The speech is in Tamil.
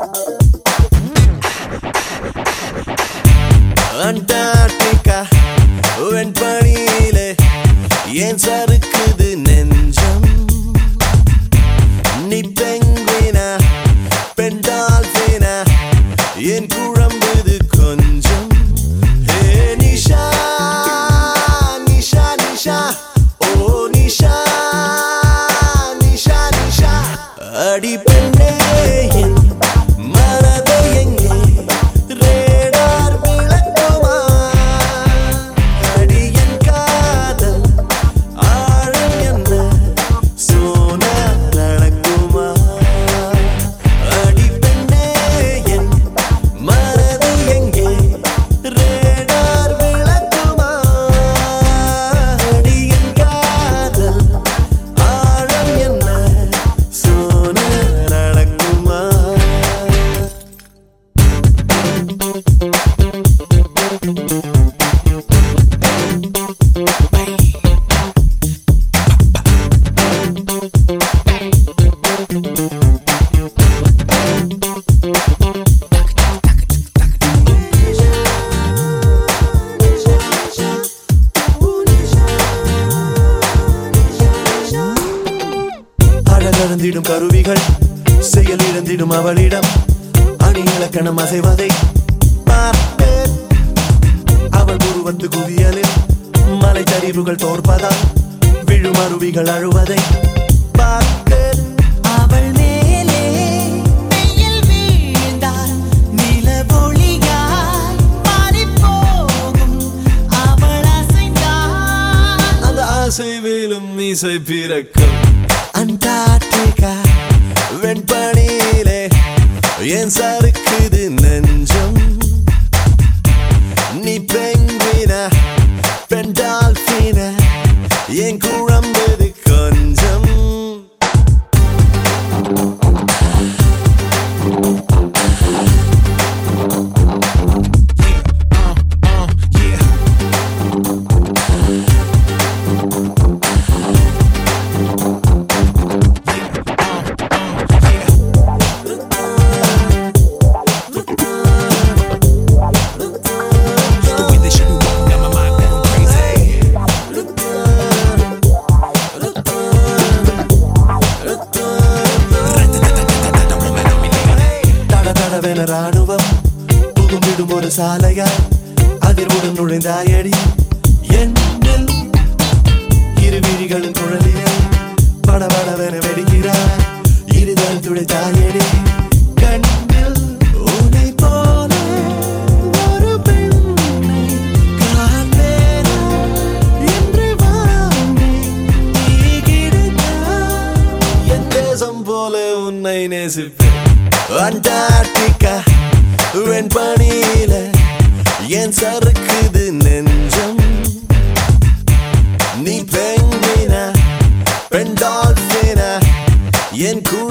அண்டார்டிகா வெண்பனியிலே ஏன் சறுக்குது நெஞ்சம்? நீ பெங்குயினா பெண் டால்பினா ஏன் குழம்புது கொஞ்சம்? ஹே நிஷா நிஷா நிஷா ஓ நிஷா நிஷா நிஷா அடி பெண்ணே என் மனதை எங்கே ரேடார் விளக்குமா? அடி என் காதல் ஆழம் என்ன சோனார் நடக்குமா? அடி பெண்ணே என் மனதை எங்கே ரேடார் விளக்குமா? அடி என் காதல் ஆழம் என்ன சோனார் நடக்குமா? அழகழந்திடும் கருவிகள் செயல் இழந்திடும் அவளிடம் அணி இலக்கணம் அசைவதை பார்ப்பேன். அவள் உருவத்து குவியலில் மலை சரிவுகள் தோற்பதால் விழும் அருவிகள் அழுவதை பார்ப்பேன். அவள் மேலே வெயில் வீழ்ந்தால் நிலவொளியாய் மாறிப்போகும். அவள் அசைந்தால் அந்த அசைவிலும் இசை பிறக்கும். அண்டார்டிகா வெண்பனியிலே ஏன் சறுக்குது நெஞ்சம்? நீ பெங்குயினா பெண் டால்பினா ஏன் குழம்புது கொஞ்சம்? தடதடவென ராணுவம் புகுந்திடும் ஒரு சாலையாய் அதிர்வுடன் நுழைந்தாயடி என்னில். இரு விழிகளின் குழலிலே படபடவென வெடிக்கிறாய் இருதல் துடைத்தாயடி கண்ணில். உன்னை போல ஒரு பெண்ணை காண்பேனா என்று வாங்கி நீ கிடைத்தாய். என் தேசம் போல உன்னை நேசிப்பேன். அண்டார்டிகா வெண்பனியில ஏன் சறுக்குது நெஞ்சம்? நீ பெங்குயினா பெண் டால்பினா என்